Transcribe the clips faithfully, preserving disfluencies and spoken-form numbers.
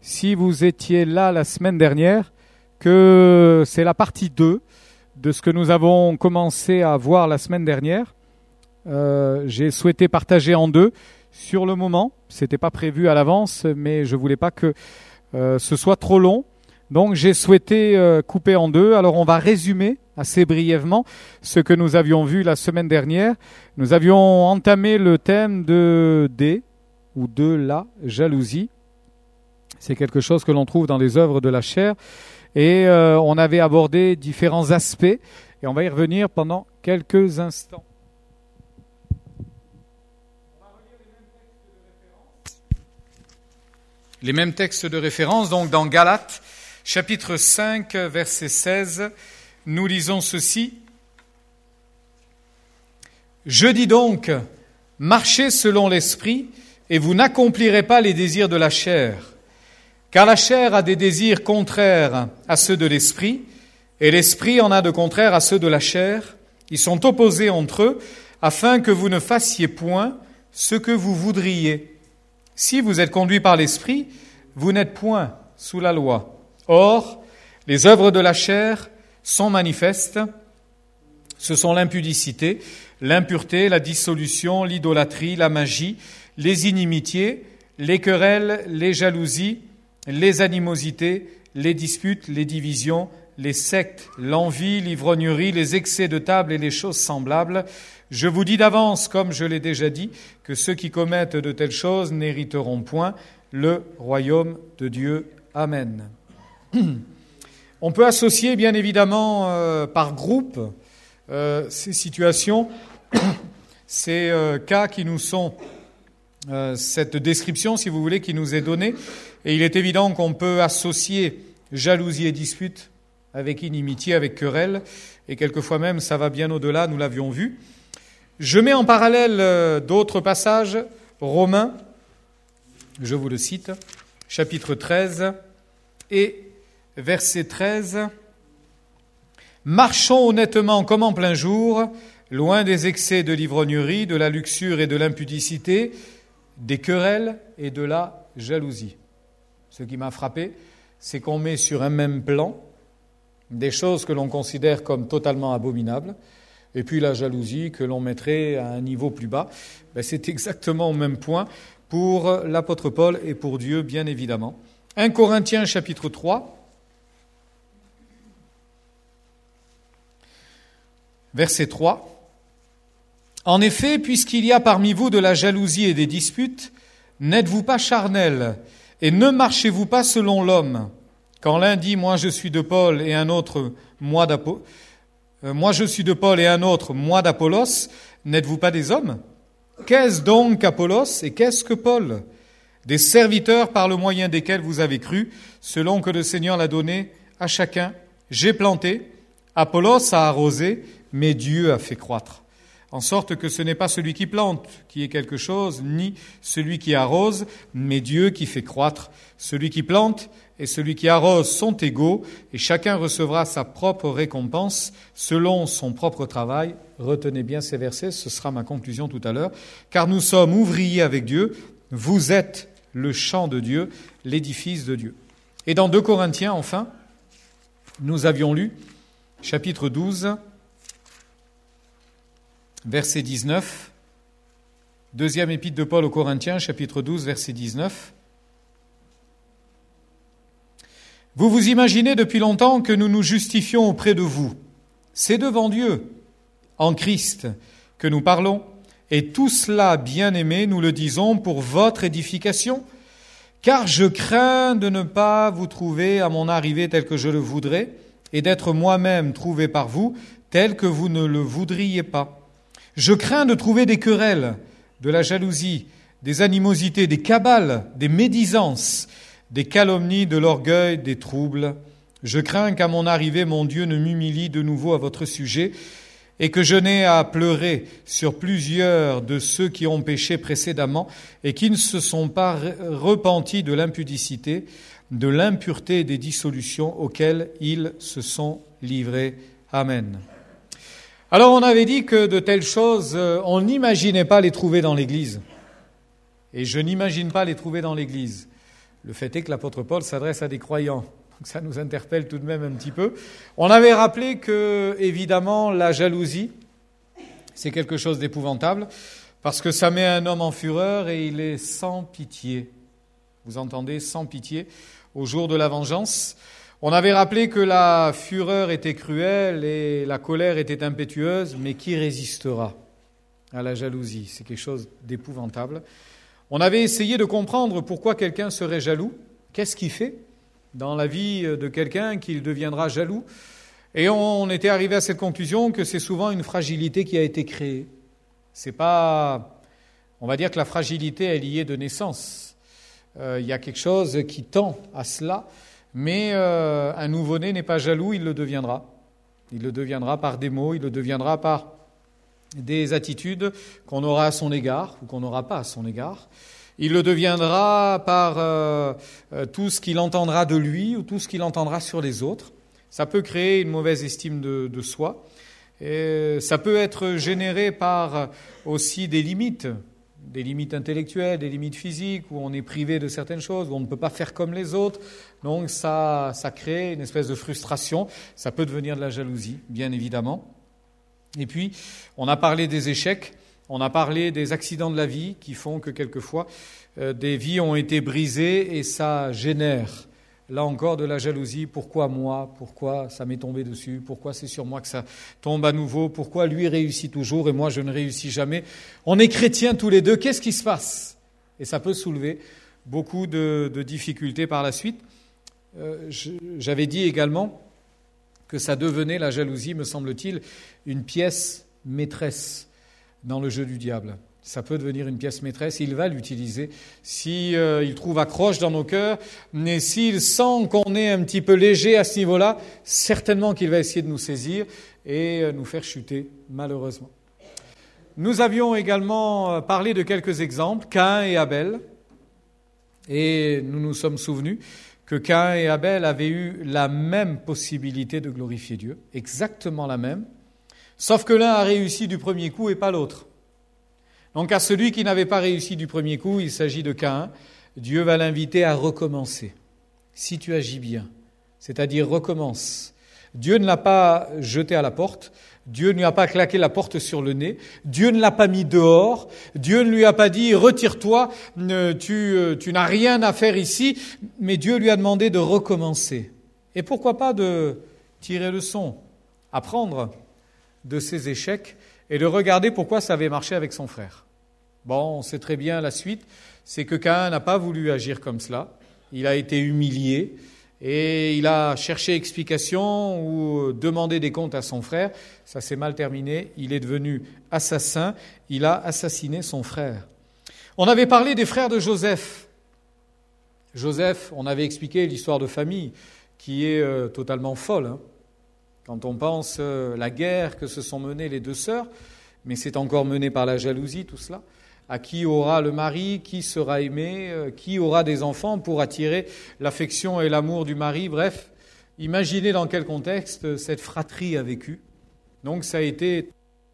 si vous étiez là la semaine dernière, que c'est la partie deux de ce que nous avons commencé à voir la semaine dernière. Euh, j'ai souhaité partager en deux sur le moment. C'était pas prévu à l'avance, mais je voulais pas que euh, ce soit trop long. Donc j'ai souhaité euh, couper en deux. Alors on va résumer assez brièvement ce que nous avions vu la semaine dernière. Nous avions entamé le thème de des ou de la jalousie. C'est quelque chose que l'on trouve dans les œuvres de la chair. Et euh, on avait abordé différents aspects. Et on va y revenir pendant quelques instants. Les mêmes textes de référence, donc dans Galates, chapitre cinq, verset seize, nous lisons ceci. « Je dis donc, marchez selon l'esprit, et vous n'accomplirez pas les désirs de la chair. Car la chair a des désirs contraires à ceux de l'esprit, et l'esprit en a de contraires à ceux de la chair. Ils sont opposés entre eux, afin que vous ne fassiez point ce que vous voudriez. Si vous êtes conduits par l'esprit, vous n'êtes point sous la loi. Or, les œuvres de la chair sont manifestes. Ce sont l'impudicité, l'impureté, la dissolution, l'idolâtrie, la magie, les inimitiés, les querelles, les jalousies, les animosités, les disputes, les divisions, les sectes, l'envie, l'ivrognerie, les excès de table et les choses semblables. Je vous dis d'avance, comme je l'ai déjà dit, que ceux qui commettent de telles choses n'hériteront point le royaume de Dieu. Amen. On peut associer, bien évidemment, euh, par groupe, euh, ces situations, ces euh, cas qui nous sont, euh, cette description, si vous voulez, qui nous est donnée. Et il est évident qu'on peut associer jalousie et dispute avec inimitié, avec querelle, et quelquefois même, ça va bien au-delà, nous l'avions vu. Je mets en parallèle euh, d'autres passages, Romains, je vous le cite, chapitre treize et verset treize. « Marchons honnêtement comme en plein jour, loin des excès de l'ivrognerie, de la luxure et de l'impudicité, des querelles et de la jalousie. » Ce qui m'a frappé, c'est qu'on met sur un même plan des choses que l'on considère comme totalement abominables, et puis la jalousie que l'on mettrait à un niveau plus bas. Ben, c'est exactement au même point pour l'apôtre Paul et pour Dieu, bien évidemment. un Corinthiens chapitre trois, verset trois. « En effet, puisqu'il y a parmi vous de la jalousie et des disputes, n'êtes-vous pas charnels, et ne marchez-vous pas selon l'homme. Quand l'un dit « moi je suis de Paul » et un autre « moi d'Apollos », Moi je suis de Paul et un autre, moi d'Apollos, n'êtes-vous pas des hommes ? Qu'est-ce donc qu'Apollos et qu'est-ce que Paul ? Des serviteurs par le moyen desquels vous avez cru, selon que le Seigneur l'a donné à chacun. J'ai planté, Apollos a arrosé, mais Dieu a fait croître. En sorte que ce n'est pas celui qui plante qui est quelque chose, ni celui qui arrose, mais Dieu qui fait croître. Celui qui plante et celui qui arrose sont égaux, et chacun recevra sa propre récompense selon son propre travail. Retenez bien ces versets, ce sera ma conclusion tout à l'heure. Car nous sommes ouvriers avec Dieu, vous êtes le champ de Dieu, l'édifice de Dieu. Et dans deux Corinthiens, enfin, nous avions lu, chapitre douze, verset dix-neuf, deuxième épître de Paul aux Corinthiens, chapitre douze, verset dix-neuf. Vous vous imaginez depuis longtemps que nous nous justifions auprès de vous. C'est devant Dieu, en Christ, que nous parlons, et tout cela, bien-aimés, nous le disons pour votre édification, car je crains de ne pas vous trouver à mon arrivée tel que je le voudrais, et d'être moi-même trouvé par vous tel que vous ne le voudriez pas. Je crains de trouver des querelles, de la jalousie, des animosités, des cabales, des médisances, des calomnies, de l'orgueil, des troubles. Je crains qu'à mon arrivée, mon Dieu ne m'humilie de nouveau à votre sujet et que je n'ai à pleurer sur plusieurs de ceux qui ont péché précédemment et qui ne se sont pas repentis de l'impudicité, de l'impureté et des dissolutions auxquelles ils se sont livrés. Amen. Alors on avait dit que de telles choses, on n'imaginait pas les trouver dans l'Église. Et je n'imagine pas les trouver dans l'Église. Le fait est que l'apôtre Paul s'adresse à des croyants. Donc ça nous interpelle tout de même un petit peu. On avait rappelé que, évidemment, la jalousie, c'est quelque chose d'épouvantable, parce que ça met un homme en fureur et il est sans pitié. Vous entendez, sans pitié, au jour de la vengeance. On avait rappelé que la fureur était cruelle et la colère était impétueuse, mais qui résistera à la jalousie? C'est quelque chose d'épouvantable. On avait essayé de comprendre pourquoi quelqu'un serait jaloux. Qu'est-ce qui fait dans la vie de quelqu'un qu'il deviendra jaloux? Et on était arrivé à cette conclusion que c'est souvent une fragilité qui a été créée. C'est pas, on va dire que la fragilité est liée de naissance. Euh, il y a quelque chose qui tend à cela, mais euh, un nouveau-né n'est pas jaloux, il le deviendra. Il le deviendra par des mots, il le deviendra par des attitudes qu'on aura à son égard ou qu'on n'aura pas à son égard. Il le deviendra par euh, euh, tout ce qu'il entendra de lui ou tout ce qu'il entendra sur les autres. Ça peut créer une mauvaise estime de, de soi. Et ça peut être généré par aussi des limites, des limites intellectuelles, des limites physiques, où on est privé de certaines choses, où on ne peut pas faire comme les autres. Donc ça, ça crée une espèce de frustration. Ça peut devenir de la jalousie, bien évidemment. Et puis, on a parlé des échecs, on a parlé des accidents de la vie qui font que quelquefois euh, des vies ont été brisées et ça génère, là encore, de la jalousie. Pourquoi moi? Pourquoi ça m'est tombé dessus? Pourquoi c'est sur moi que ça tombe à nouveau? Pourquoi lui réussit toujours et moi je ne réussis jamais? On est chrétiens tous les deux, qu'est-ce qui se passe? Et ça peut soulever beaucoup de, de difficultés par la suite. Euh, je, j'avais dit également que ça devenait, la jalousie, me semble-t-il, une pièce maîtresse dans le jeu du diable. Ça peut devenir une pièce maîtresse, il va l'utiliser si euh, il trouve accroche dans nos cœurs, mais s'il sent qu'on est un petit peu léger à ce niveau-là, certainement qu'il va essayer de nous saisir et euh, nous faire chuter, malheureusement. Nous avions également parlé de quelques exemples, Caïn et Abel, et nous nous sommes souvenus que Caïn et Abel avaient eu la même possibilité de glorifier Dieu, exactement la même, sauf que l'un a réussi du premier coup et pas l'autre. Donc à celui qui n'avait pas réussi du premier coup, il s'agit de Caïn, Dieu va l'inviter à recommencer. Si tu agis bien, c'est-à-dire recommence. Dieu ne l'a pas jeté à la porte, Dieu ne lui a pas claqué la porte sur le nez, Dieu ne l'a pas mis dehors, Dieu ne lui a pas dit « retire-toi, tu, tu n'as rien à faire ici », mais Dieu lui a demandé de recommencer. Et pourquoi pas de tirer leçon, apprendre de ses échecs et de regarder pourquoi ça avait marché avec son frère. Bon, on sait très bien la suite, c'est que Caïn n'a pas voulu agir comme cela, il a été humilié, et il a cherché explication ou demandé des comptes à son frère. Ça s'est mal terminé. Il est devenu assassin. Il a assassiné son frère. On avait parlé des frères de Joseph. Joseph, on avait expliqué l'histoire de famille qui est euh, totalement folle. Hein. Quand on pense euh, la guerre que se sont menées les deux sœurs, mais c'est encore mené par la jalousie tout cela. À qui aura le mari, qui sera aimé, euh, qui aura des enfants pour attirer l'affection et l'amour du mari. Bref, imaginez dans quel contexte cette fratrie a vécu. Donc ça a été...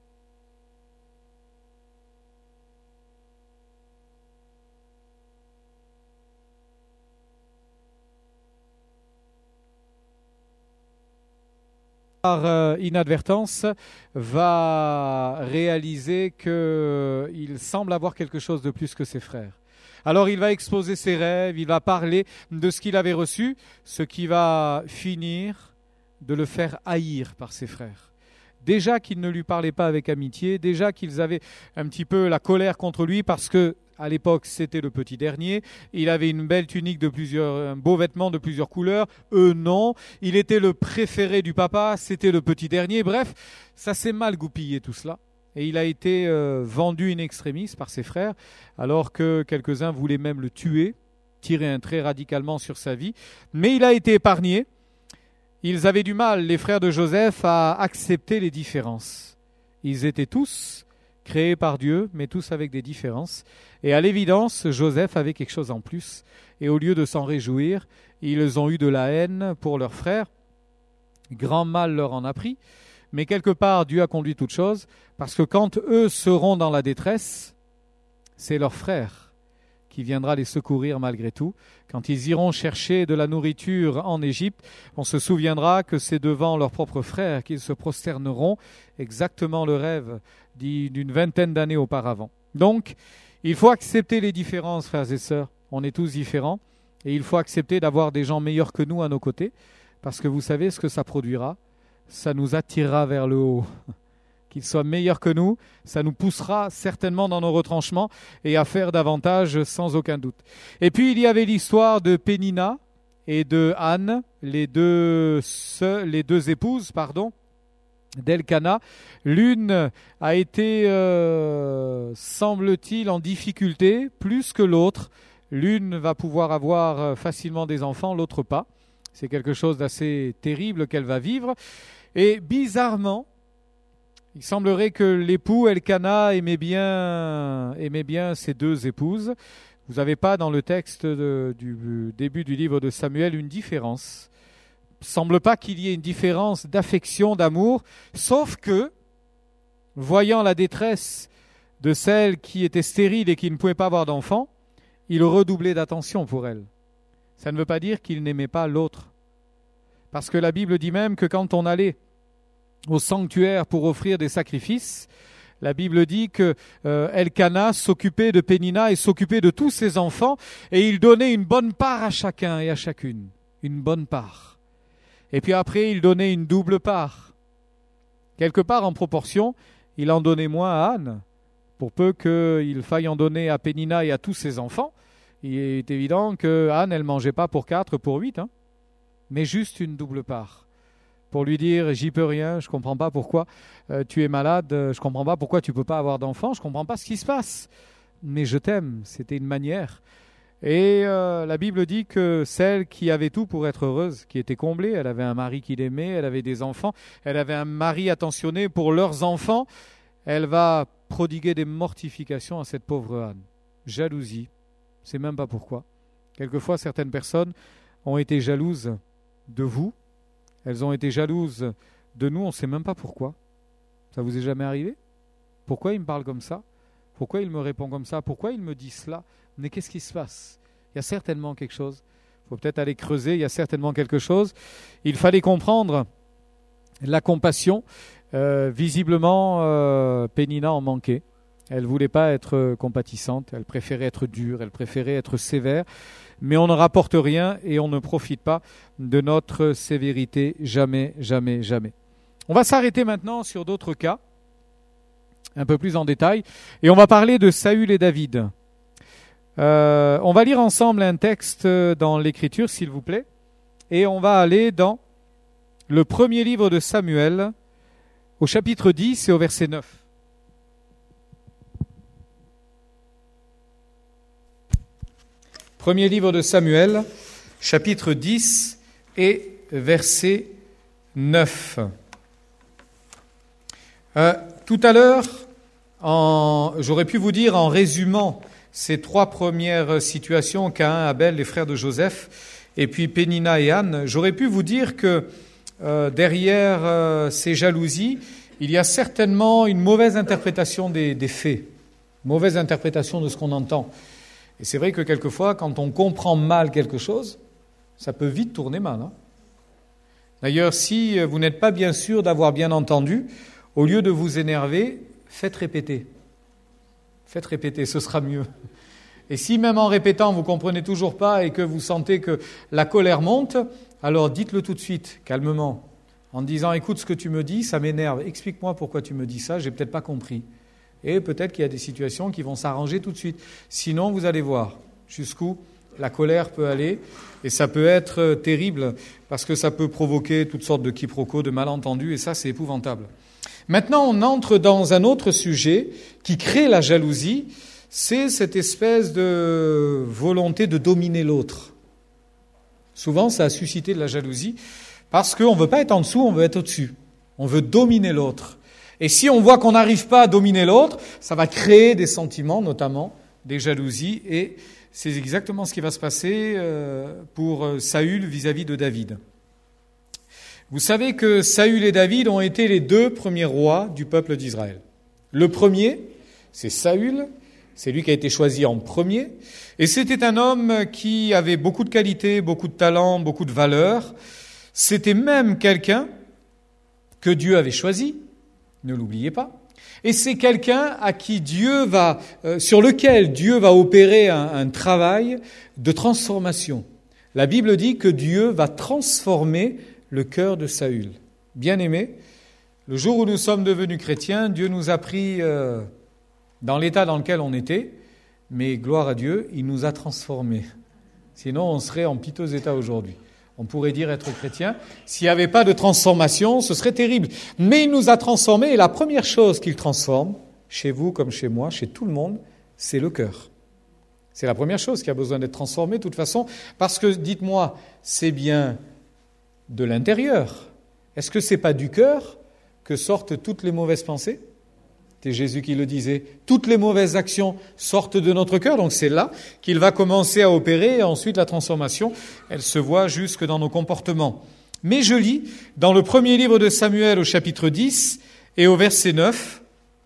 par euh, inadvertance, va réaliser qu'il semble avoir quelque chose de plus que ses frères. Alors il va exposer ses rêves, il va parler de ce qu'il avait reçu, ce qui va finir de le faire haïr par ses frères. Déjà qu'ils ne lui parlaient pas avec amitié, déjà qu'ils avaient un petit peu la colère contre lui parce que à l'époque, c'était le petit dernier. Il avait une belle tunique de plusieurs, un beau vêtement de plusieurs couleurs. Eux, non. Il était le préféré du papa. C'était le petit dernier. Bref, ça s'est mal goupillé tout cela. Et il a été euh, vendu in extremis par ses frères, alors que quelques-uns voulaient même le tuer, tirer un trait radicalement sur sa vie. Mais il a été épargné. Ils avaient du mal, les frères de Joseph, à accepter les différences. Ils étaient tous créés par Dieu, mais tous avec des différences. Et à l'évidence, Joseph avait quelque chose en plus. Et au lieu de s'en réjouir, ils ont eu de la haine pour leurs frères. Grand mal leur en a pris. Mais quelque part, Dieu a conduit toutes choses, parce que quand eux seront dans la détresse, c'est leurs frères qui viendra les secourir malgré tout. Quand ils iront chercher de la nourriture en Égypte, on se souviendra que c'est devant leurs propres frères qu'ils se prosterneront, exactement le rêve d'une vingtaine d'années auparavant. Donc, il faut accepter les différences, frères et sœurs. On est tous différents et il faut accepter d'avoir des gens meilleurs que nous à nos côtés, parce que vous savez ce que ça produira, ça nous attirera vers le haut. Qu'ils soient meilleurs que nous, ça nous poussera certainement dans nos retranchements et à faire davantage sans aucun doute. Et puis il y avait l'histoire de Pénina et de Anne, les deux, sœurs, les deux épouses, pardon, d'Elkana. L'une a été, euh, semble-t-il, en difficulté plus que l'autre. L'une va pouvoir avoir facilement des enfants, l'autre pas. C'est quelque chose d'assez terrible qu'elle va vivre. Et bizarrement, il semblerait que l'époux Elkana aimait bien, aimait bien ses deux épouses. Vous n'avez pas dans le texte de, du début du livre de Samuel une différence. Il ne semble pas qu'il y ait une différence d'affection, d'amour, sauf que, voyant la détresse de celle qui était stérile et qui ne pouvait pas avoir d'enfant, il redoublait d'attention pour elle. Ça ne veut pas dire qu'il n'aimait pas l'autre. Parce que la Bible dit même que quand on allait au sanctuaire pour offrir des sacrifices, la Bible dit que euh, Elkana s'occupait de Pénina et s'occupait de tous ses enfants, et il donnait une bonne part à chacun et à chacune, une bonne part. Et puis après, il donnait une double part. Quelque part en proportion, il en donnait moins à Anne, pour peu qu'il faille en donner à Pénina et à tous ses enfants. Il est évident que Anne, elle ne mangeait pas pour quatre, pour huit, hein, mais juste une double part. Pour lui dire, j'y peux rien, je ne comprends pas pourquoi euh, tu es malade, je ne comprends pas pourquoi tu ne peux pas avoir d'enfant, je ne comprends pas ce qui se passe. Mais je t'aime, c'était une manière. Et euh, la Bible dit que celle qui avait tout pour être heureuse, qui était comblée, elle avait un mari qui l'aimait, elle avait des enfants, elle avait un mari attentionné pour leurs enfants, elle va prodiguer des mortifications à cette pauvre Anne. Jalousie, je ne sais même pas pourquoi. Quelquefois, certaines personnes ont été jalouses de vous. Elles ont été jalouses de nous, on ne sait même pas pourquoi. Ça vous est jamais arrivé? Pourquoi il me parle comme ça? Pourquoi il me répond comme ça? Pourquoi il me dit cela? Mais qu'est-ce qui se passe? Il y a certainement quelque chose. Il faut peut-être aller creuser, il y a certainement quelque chose. Il fallait comprendre la compassion. Euh, visiblement, euh, Pénina en manquait. Elle ne voulait pas être compatissante, elle préférait être dure, elle préférait être sévère. Mais on ne rapporte rien et on ne profite pas de notre sévérité, jamais, jamais, jamais. On va s'arrêter maintenant sur d'autres cas, un peu plus en détail, et on va parler de Saül et David. Euh, on va lire ensemble un texte dans l'Écriture, s'il vous plaît, et on va aller dans le premier livre de Samuel, au chapitre dix et au verset neuf. Premier livre de Samuel, chapitre dix et verset neuf. Euh, tout à l'heure, en, j'aurais pu vous dire en résumant ces trois premières situations, Caïn, Abel, les frères de Joseph, et puis Pénina et Anne, j'aurais pu vous dire que euh, derrière euh, ces jalousies, il y a certainement une mauvaise interprétation des, des faits, mauvaise interprétation de ce qu'on entend. Et c'est vrai que quelquefois, quand on comprend mal quelque chose, ça peut vite tourner mal. Hein. D'ailleurs, si vous n'êtes pas bien sûr d'avoir bien entendu, au lieu de vous énerver, faites répéter. Faites répéter, ce sera mieux. Et si même en répétant, vous ne comprenez toujours pas et que vous sentez que la colère monte, alors dites-le tout de suite, calmement, en disant « Écoute, ce que tu me dis, ça m'énerve. Explique-moi pourquoi tu me dis ça, j'ai peut-être pas compris. » Et peut-être qu'il y a des situations qui vont s'arranger tout de suite. Sinon, vous allez voir jusqu'où la colère peut aller. Et ça peut être terrible parce que ça peut provoquer toutes sortes de quiproquos, de malentendus. Et ça, c'est épouvantable. Maintenant, on entre dans un autre sujet qui crée la jalousie. C'est cette espèce de volonté de dominer l'autre. Souvent, ça a suscité de la jalousie parce qu'on ne veut pas être en dessous, on veut être au-dessus. On veut dominer l'autre. Et si on voit qu'on n'arrive pas à dominer l'autre, ça va créer des sentiments, notamment des jalousies. Et c'est exactement ce qui va se passer pour Saül vis-à-vis de David. Vous savez que Saül et David ont été les deux premiers rois du peuple d'Israël. Le premier, c'est Saül, C'est lui qui a été choisi en premier. Et c'était un homme qui avait beaucoup de qualités, beaucoup de talents, beaucoup de valeurs. C'était même quelqu'un que Dieu avait choisi, ne l'oubliez pas. Et c'est quelqu'un à qui Dieu va, euh, sur lequel Dieu va opérer un, un travail de transformation. La Bible dit que Dieu va transformer le cœur de Saül. Bien-aimé, le jour où nous sommes devenus chrétiens, Dieu nous a pris euh, dans l'état dans lequel on était, mais gloire à Dieu, il nous a transformés. Sinon, on serait en piteux état aujourd'hui. On pourrait dire être chrétien. S'il n'y avait pas de transformation, ce serait terrible. Mais il nous a transformés, et la première chose qu'il transforme, chez vous comme chez moi, chez tout le monde, c'est le cœur. C'est la première chose qui a besoin d'être transformée, de toute façon, parce que, dites-moi, c'est bien de l'intérieur. Est-ce que c'est pas du cœur que sortent toutes les mauvaises pensées ? C'est Jésus qui le disait. Toutes les mauvaises actions sortent de notre cœur, donc c'est là qu'il va commencer à opérer, et ensuite la transformation, elle se voit jusque dans nos comportements. Mais je lis dans le premier livre de Samuel au chapitre dix et au verset neuf,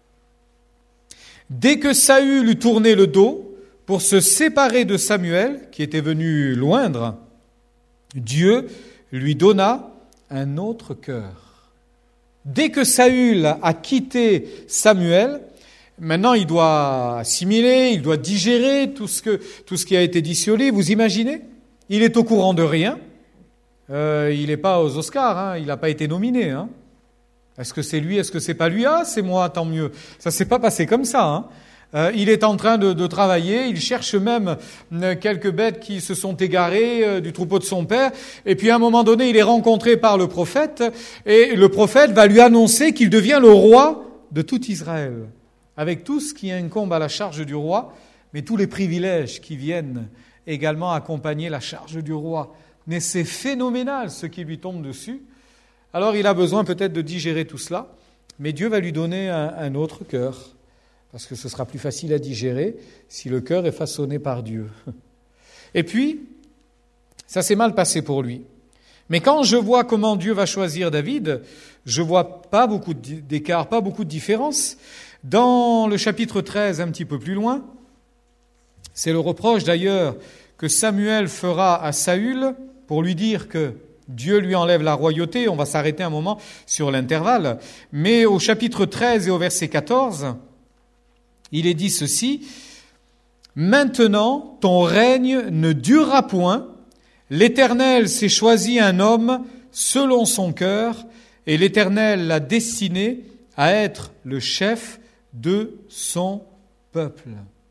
« Dès que Saül eut tourné le dos pour se séparer de Samuel, qui était venu loindre, Dieu lui donna un autre cœur. » Dès que Saül a quitté Samuel, maintenant il doit assimiler, il doit digérer tout ce, que, tout ce qui a été dit sur lui. Vous imaginez ? Il est au courant de rien. Euh, il n'est pas aux Oscars, hein, il n'a pas été nominé. Hein. Est-ce que c'est lui ? Est-ce que c'est pas lui ? Ah, c'est moi, tant mieux. Ça s'est pas passé comme ça. Hein. Euh, il est en train de, de travailler, il cherche même euh, quelques bêtes qui se sont égarées euh, du troupeau de son père, et puis à un moment donné, il est rencontré par le prophète, et le prophète va lui annoncer qu'il devient le roi de tout Israël, avec tout ce qui incombe à la charge du roi, mais tous les privilèges qui viennent également accompagner la charge du roi. Mais c'est phénoménal ce qui lui tombe dessus. Alors il a besoin peut-être de digérer tout cela, mais Dieu va lui donner un, un autre cœur. Parce que ce sera plus facile à digérer si le cœur est façonné par Dieu. Et puis, ça s'est mal passé pour lui. Mais quand je vois comment Dieu va choisir David, je vois pas beaucoup d'écart, pas beaucoup de différence. Dans le chapitre treize, un petit peu plus loin, c'est le reproche d'ailleurs que Samuel fera à Saül pour lui dire que Dieu lui enlève la royauté. On va s'arrêter un moment sur l'intervalle. Mais au chapitre treize et au verset quatorze, il est dit ceci, « Maintenant, ton règne ne durera point. L'Éternel s'est choisi un homme selon son cœur, et l'Éternel l'a destiné à être le chef de son peuple. »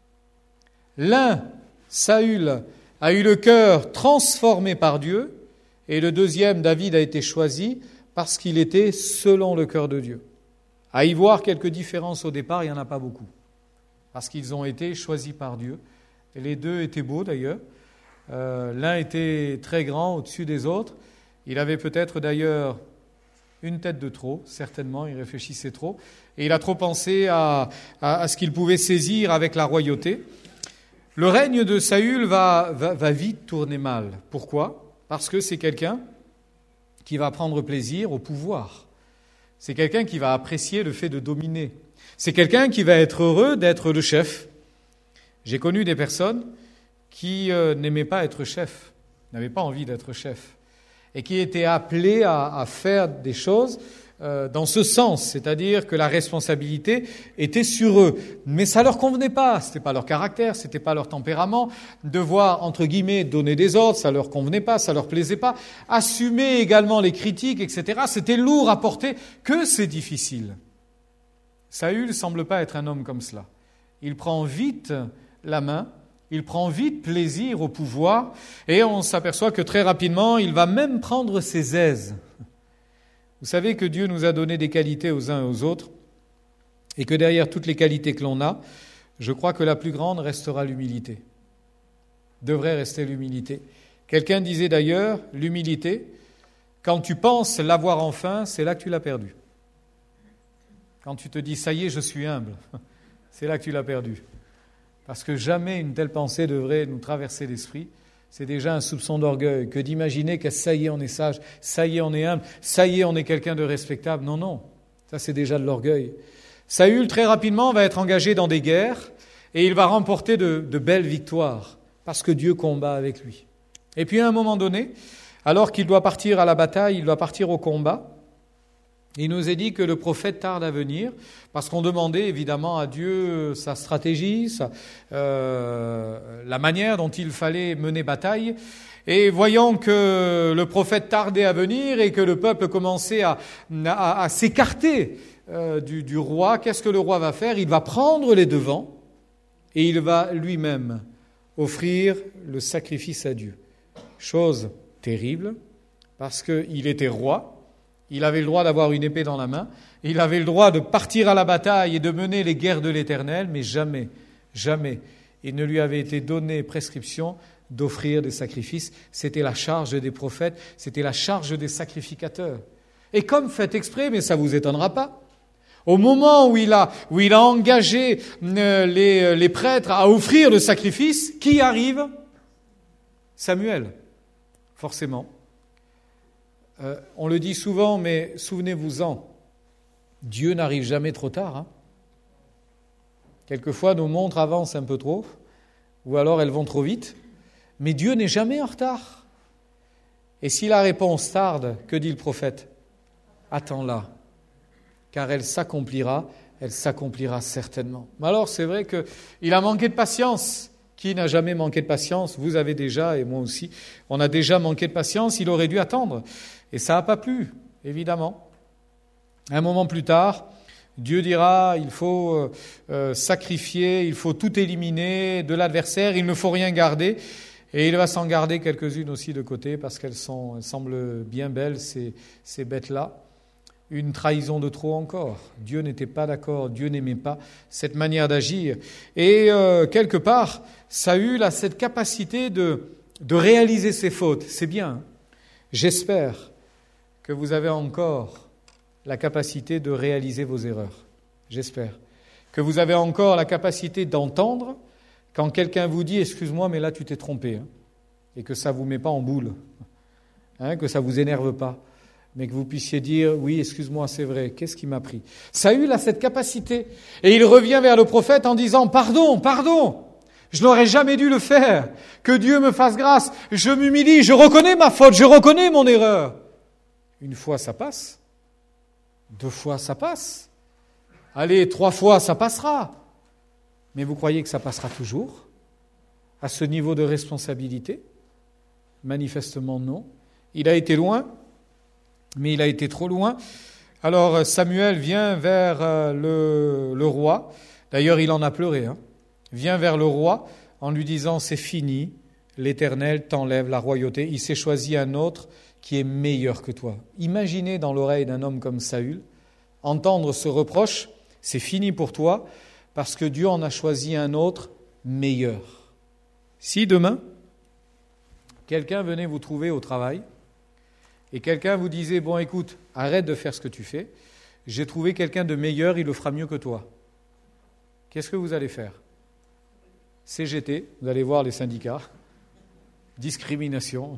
L'un, Saül, a eu le cœur transformé par Dieu, et le deuxième, David, a été choisi parce qu'il était selon le cœur de Dieu. À y voir quelques différences au départ, il n'y en a pas beaucoup. Parce qu'ils ont été choisis par Dieu. Et les deux étaient beaux d'ailleurs. Euh, l'un était très grand au-dessus des autres. Il avait peut-être d'ailleurs une tête de trop, certainement, il réfléchissait trop. Et il a trop pensé à, à, à ce qu'il pouvait saisir avec la royauté. Le règne de Saül va, va, va vite tourner mal. Pourquoi ? Parce que c'est quelqu'un qui va prendre plaisir au pouvoir. C'est quelqu'un qui va apprécier le fait de dominer. C'est quelqu'un qui va être heureux d'être le chef. J'ai connu des personnes qui euh, n'aimaient pas être chef, n'avaient pas envie d'être chef, et qui étaient appelées à, à faire des choses euh, dans ce sens, c'est-à-dire que la responsabilité était sur eux. Mais ça leur convenait pas, c'était pas leur caractère, c'était pas leur tempérament. Devoir, entre guillemets, donner des ordres, ça leur convenait pas, ça leur plaisait pas. Assumer également les critiques, et cetera, c'était lourd à porter, que c'est difficile. Saül ne semble pas être un homme comme cela. Il prend vite la main, il prend vite plaisir au pouvoir, et on s'aperçoit que très rapidement, il va même prendre ses aises. Vous savez que Dieu nous a donné des qualités aux uns et aux autres, et que derrière toutes les qualités que l'on a, je crois que la plus grande restera l'humilité. Devrait rester l'humilité. Quelqu'un disait d'ailleurs, l'humilité, quand tu penses l'avoir enfin, c'est là que tu l'as perdue. Quand tu te dis « ça y est, je suis humble », c'est là que tu l'as perdu. Parce que jamais une telle pensée devrait nous traverser l'esprit. C'est déjà un soupçon d'orgueil que d'imaginer que ça y est, on est sage, ça y est, on est humble, ça y est, on est quelqu'un de respectable. Non, non, ça c'est déjà de l'orgueil. Saül, très rapidement, va être engagé dans des guerres et il va remporter de, de belles victoires, parce que Dieu combat avec lui. Et puis à un moment donné, alors qu'il doit partir à la bataille, il doit partir au combat, il nous est dit que le prophète tarde à venir, parce qu'on demandait évidemment à Dieu sa stratégie, sa, euh, la manière dont il fallait mener bataille. Et voyant que le prophète tardait à venir et que le peuple commençait à, à, à s'écarter euh, du, du roi, qu'est-ce que le roi va faire? Il va prendre les devants et il va lui-même offrir le sacrifice à Dieu. Chose terrible, parce qu'il était roi. Il avait le droit d'avoir une épée dans la main, il avait le droit de partir à la bataille et de mener les guerres de l'Éternel, mais jamais, jamais, il ne lui avait été donné prescription d'offrir des sacrifices. C'était la charge des prophètes, c'était la charge des sacrificateurs. Et comme fait exprès, mais ça ne vous étonnera pas, au moment où il a, où il a engagé les, les prêtres à offrir le sacrifice, qui arrive? Samuel, forcément. Euh, on le dit souvent, mais souvenez-vous-en, Dieu n'arrive jamais trop tard. Hein. Quelquefois, nos montres avancent un peu trop, ou alors elles vont trop vite, mais Dieu n'est jamais en retard. Et si la réponse tarde, que dit le prophète? Attends-la, car elle s'accomplira, elle s'accomplira certainement. Mais alors, c'est vrai qu'il a manqué de patience. Qui n'a jamais manqué de patience? Vous avez déjà, et moi aussi, on a déjà manqué de patience, il aurait dû attendre. Et ça n'a pas plu, évidemment. Un moment plus tard, Dieu dira, il faut euh, sacrifier, il faut tout éliminer de l'adversaire, il ne faut rien garder. Et il va s'en garder quelques-unes aussi de côté, parce qu'elles sont, elles semblent bien belles, ces, ces bêtes-là. Une trahison de trop encore. Dieu n'était pas d'accord, Dieu n'aimait pas cette manière d'agir. Et euh, quelque part, Saül a cette capacité de, de réaliser ses fautes. C'est bien. J'espère que vous avez encore la capacité de réaliser vos erreurs. J'espère. Que vous avez encore la capacité d'entendre quand quelqu'un vous dit « Excuse-moi, mais là tu t'es trompé. Hein » et que ça ne vous met pas en boule, hein, que ça ne vous énerve pas. Mais que vous puissiez dire, oui, excuse-moi, c'est vrai, qu'est-ce qui m'a pris? Saül a cette capacité. Et il revient vers le prophète en disant, pardon, pardon, je n'aurais jamais dû le faire. Que Dieu me fasse grâce. Je m'humilie, je reconnais ma faute, je reconnais mon erreur. Une fois, ça passe. Deux fois, ça passe. Allez, trois fois, ça passera. Mais vous croyez que ça passera toujours? À ce niveau de responsabilité? Manifestement, non. Il a été loin. Mais il a été trop loin. Alors Samuel vient vers le, le roi. D'ailleurs, il en a pleuré. Hein. Vient vers le roi en lui disant « C'est fini, l'Éternel t'enlève la royauté. Il s'est choisi un autre qui est meilleur que toi. » Imaginez dans l'oreille d'un homme comme Saül entendre ce reproche « C'est fini pour toi parce que Dieu en a choisi un autre meilleur. » Si demain, quelqu'un venait vous trouver au travail, et quelqu'un vous disait, bon écoute, arrête de faire ce que tu fais, j'ai trouvé quelqu'un de meilleur, il le fera mieux que toi. Qu'est-ce que vous allez faire? C G T, vous allez voir les syndicats, discrimination,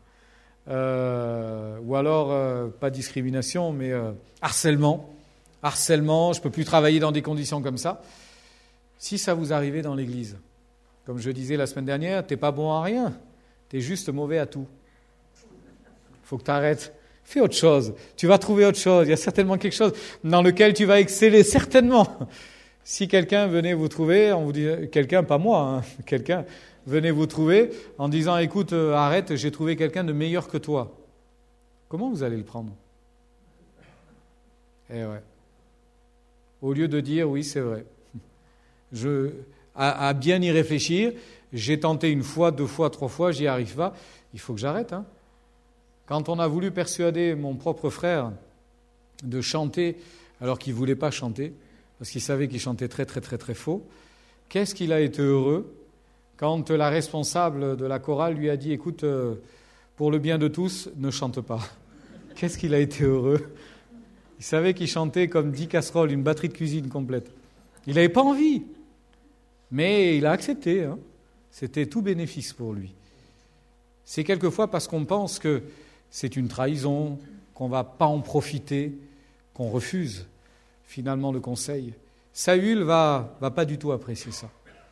euh, ou alors, euh, pas discrimination, mais euh, harcèlement, harcèlement, je ne peux plus travailler dans des conditions comme ça. Si ça vous arrivait dans l'église, comme je disais la semaine dernière, t'es pas bon à rien, t'es juste mauvais à tout. Il faut que tu arrêtes. Fais autre chose. Tu vas trouver autre chose. Il y a certainement quelque chose dans lequel tu vas exceller, certainement. Si quelqu'un venait vous trouver, on vous dit, quelqu'un, pas moi, hein, quelqu'un venait vous trouver en disant, écoute, euh, arrête, j'ai trouvé quelqu'un de meilleur que toi. Comment vous allez le prendre? Eh ouais. Au lieu de dire, oui, c'est vrai. Je, à, à bien y réfléchir, j'ai tenté une fois, deux fois, trois fois, j'y arrive pas. Il faut que j'arrête, hein. Quand on a voulu persuader mon propre frère de chanter alors qu'il ne voulait pas chanter, parce qu'il savait qu'il chantait très très très très faux, qu'est-ce qu'il a été heureux quand la responsable de la chorale lui a dit « Écoute, pour le bien de tous, ne chante pas ». Qu'est-ce qu'il a été heureux? Il savait qu'il chantait comme dix casseroles, une batterie de cuisine complète. Il n'avait pas envie, mais il a accepté. Hein. C'était tout bénéfice pour lui. C'est quelquefois parce qu'on pense que c'est une trahison, qu'on ne va pas en profiter, qu'on refuse finalement le conseil. Saül va, va pas du tout apprécier ça.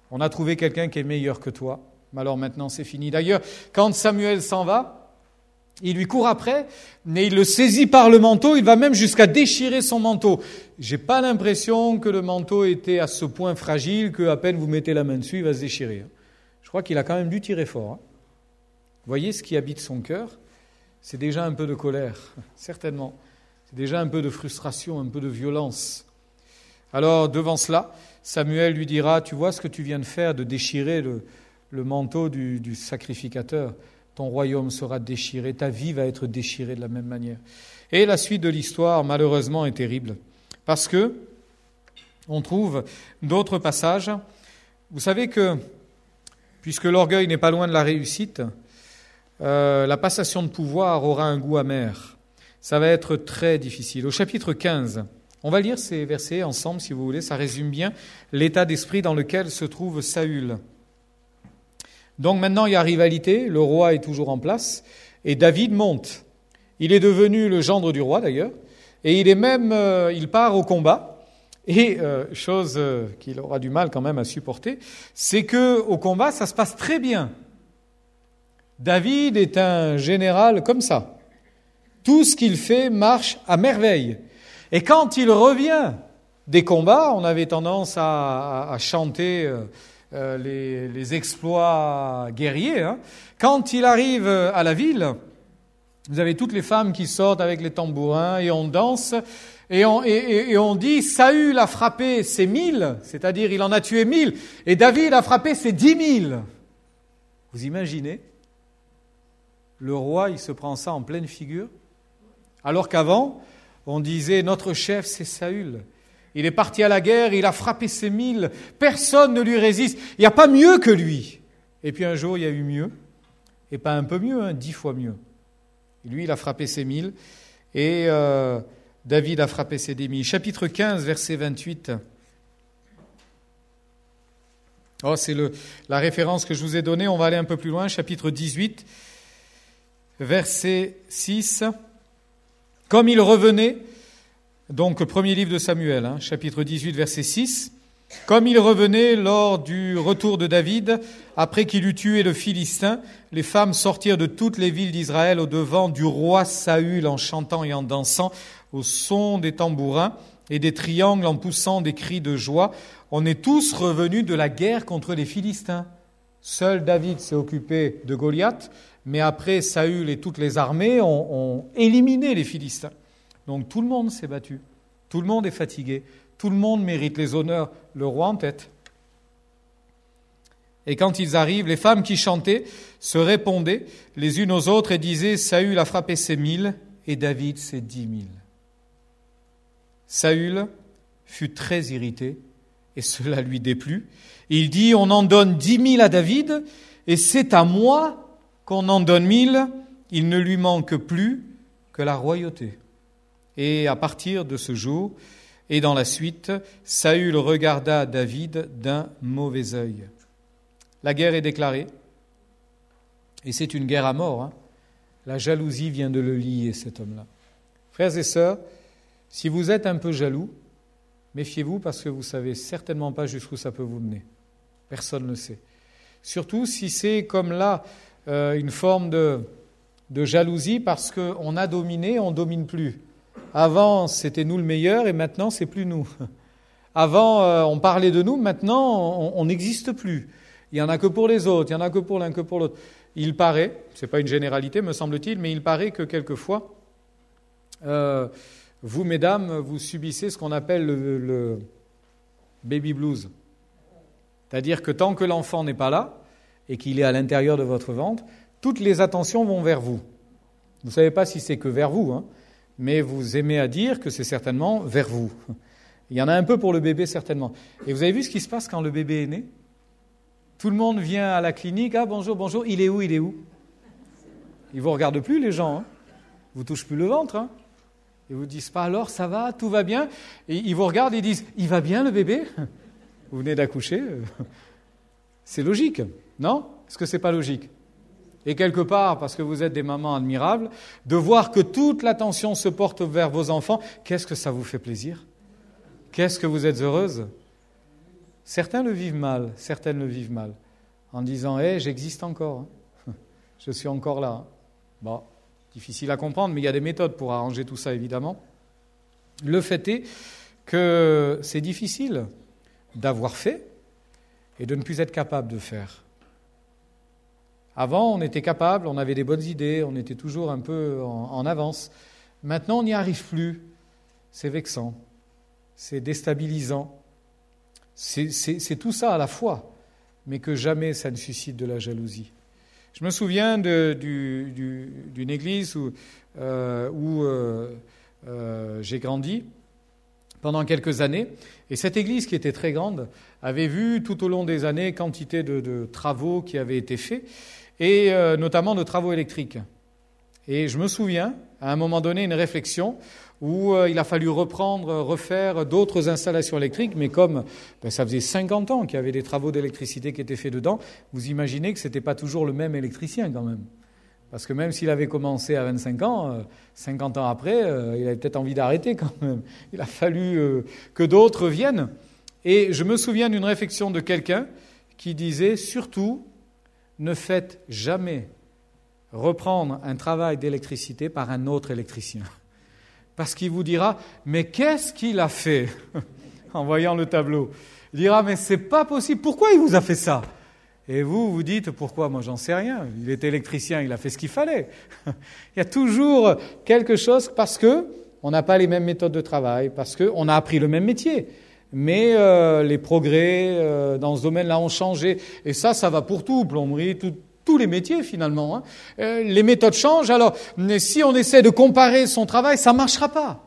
On a trouvé quelqu'un qui est meilleur que toi, mais alors maintenant c'est fini. D'ailleurs, quand Samuel s'en va, il lui court après, mais il le saisit par le manteau, il va même jusqu'à déchirer son manteau. J'ai pas l'impression que le manteau était à ce point fragile qu'à peine vous mettez la main dessus, il va se déchirer. Je crois qu'il a quand même dû tirer fort. Hein. Vous voyez ce qui habite son cœur ? C'est déjà un peu de colère, certainement. C'est déjà un peu de frustration, un peu de violence. Alors, devant cela, Samuel lui dira, tu vois ce que tu viens de faire, de déchirer le, le manteau du, du sacrificateur. Ton royaume sera déchiré, ta vie va être déchirée de la même manière. Et la suite de l'histoire, malheureusement, est terrible. Parce que on trouve d'autres passages. Vous savez que, puisque l'orgueil n'est pas loin de la réussite, euh, la passation de pouvoir aura un goût amer. Ça va être très difficile. Au chapitre quinze, on va lire ces versets ensemble, si vous voulez. Ça résume bien l'état d'esprit dans lequel se trouve Saül. Donc maintenant, il y a rivalité, le roi est toujours en place, et David monte. Il est devenu le gendre du roi, d'ailleurs, et il est même, euh, il part au combat. Et euh, chose euh, qu'il aura du mal quand même à supporter, c'est que au combat, ça se passe très bien. David est un général comme ça. Tout ce qu'il fait marche à merveille. Et quand il revient des combats, on avait tendance à, à, à chanter euh, euh, les, les exploits guerriers. Hein. Quand il arrive à la ville, vous avez toutes les femmes qui sortent avec les tambourins et on danse. Et on, et, et on dit, Saül a frappé ses mille, c'est-à-dire il en a tué mille, et David a frappé ses dix mille. Vous imaginez ? Le roi, il se prend ça en pleine figure, alors qu'avant, on disait, notre chef, c'est Saül. Il est parti à la guerre, il a frappé ses mille, personne ne lui résiste, il n'y a pas mieux que lui. Et puis un jour, il y a eu mieux, et pas un peu mieux, hein, dix fois mieux. Et lui, il a frappé ses mille, et... Euh, David a frappé ses dix mille. Chapitre quinze, verset vingt-huit. Oh, c'est le, la référence que je vous ai donnée. On va aller un peu plus loin. Chapitre dix-huit, verset six. Comme il revenait, donc premier livre de Samuel, hein, chapitre dix-huit, verset six. Comme il revenait lors du retour de David, après qu'il eut tué le Philistin, les femmes sortirent de toutes les villes d'Israël au-devant du roi Saül en chantant et en dansant, au son des tambourins et des triangles en poussant des cris de joie. On est tous revenus de la guerre contre les Philistins. Seul David s'est occupé de Goliath, mais après Saül et toutes les armées ont, ont éliminé les Philistins. Donc tout le monde s'est battu, tout le monde est fatigué, tout le monde mérite les honneurs, le roi en tête. Et quand ils arrivent, les femmes qui chantaient se répondaient les unes aux autres et disaient « Saül a frappé ses mille et David ses dix mille. » Saül fut très irrité et cela lui déplut. Il dit « On en donne dix mille à David et c'est à moi qu'on en donne mille. Il ne lui manque plus que la royauté. » Et à partir de ce jour et dans la suite, Saül regarda David d'un mauvais œil. La guerre est déclarée et c'est une guerre à mort. Hein. La jalousie vient de le lier, cet homme-là. Frères et sœurs, si vous êtes un peu jaloux, méfiez-vous parce que vous ne savez certainement pas jusqu'où ça peut vous mener. Personne ne le sait. Surtout si c'est comme là euh, une forme de, de jalousie parce qu'on a dominé, on ne domine plus. Avant, c'était nous le meilleur et maintenant, c'est plus nous. Avant, euh, on parlait de nous, maintenant, on n'existe plus. Il n'y en a que pour les autres, il n'y en a que pour l'un, que pour l'autre. Il paraît, ce n'est pas une généralité, me semble-t-il, mais il paraît que quelquefois, euh, vous, mesdames, vous subissez ce qu'on appelle le, le baby blues. C'est-à-dire que tant que l'enfant n'est pas là et qu'il est à l'intérieur de votre ventre, toutes les attentions vont vers vous. Vous ne savez pas si c'est que vers vous, hein, mais vous aimez à dire que c'est certainement vers vous. Il y en a un peu pour le bébé, certainement. Et vous avez vu ce qui se passe quand le bébé est né ? Tout le monde vient à la clinique, ah bonjour, bonjour, il est où, il est où ? Ils ne vous regardent plus, les gens. Hein. Ils ne vous touchent plus le ventre. Hein. Ils ne vous disent pas, alors ça va, tout va bien. Et ils vous regardent et disent, il va bien le bébé ? Vous venez d'accoucher. C'est logique, non ? Est-ce que ce n'est pas logique ? Et quelque part, parce que vous êtes des mamans admirables, de voir que toute l'attention se porte vers vos enfants, qu'est-ce que ça vous fait plaisir ? Qu'est-ce que vous êtes heureuse ? Certains le vivent mal, certaines le vivent mal, en disant hey, « j'existe encore, hein. Je suis encore là. » Bon, difficile à comprendre, mais il y a des méthodes pour arranger tout ça, évidemment. Le fait est que c'est difficile d'avoir fait et de ne plus être capable de faire. Avant, on était capable, on avait des bonnes idées, on était toujours un peu en, en avance. Maintenant, on n'y arrive plus. C'est vexant, c'est déstabilisant. C'est, c'est, c'est tout ça à la fois, mais que jamais ça ne suscite de la jalousie. Je me souviens de, du, du, d'une église où, euh, où euh, euh, j'ai grandi pendant quelques années. Et cette église, qui était très grande, avait vu tout au long des années quantité de, de travaux qui avaient été faits, et euh, notamment de travaux électriques. Et je me souviens, à un moment donné, une réflexion où euh, il a fallu reprendre, refaire d'autres installations électriques, mais comme ben, ça faisait cinquante ans qu'il y avait des travaux d'électricité qui étaient faits dedans, vous imaginez que ce n'était pas toujours le même électricien quand même. Parce que même s'il avait commencé à vingt-cinq ans, euh, cinquante ans après, euh, il avait peut-être envie d'arrêter quand même. Il a fallu euh, que d'autres viennent. Et je me souviens d'une réflexion de quelqu'un qui disait « Surtout, ne faites jamais reprendre un travail d'électricité par un autre électricien. » Parce qu'il vous dira « Mais qu'est-ce qu'il a fait ?» en voyant le tableau. Il dira « Mais c'est pas possible, pourquoi il vous a fait ça ?» Et vous, vous dites « Pourquoi ? Moi, j'en sais rien. Il est électricien, il a fait ce qu'il fallait. » Il y a toujours quelque chose parce que on n'a pas les mêmes méthodes de travail, parce qu'on a appris le même métier. Mais euh, les progrès euh, dans ce domaine-là ont changé. Et ça, ça va pour tout, plomberie, tout, tous les métiers finalement. Hein. Euh, les méthodes changent. Alors, si on essaie de comparer son travail, ça ne marchera pas.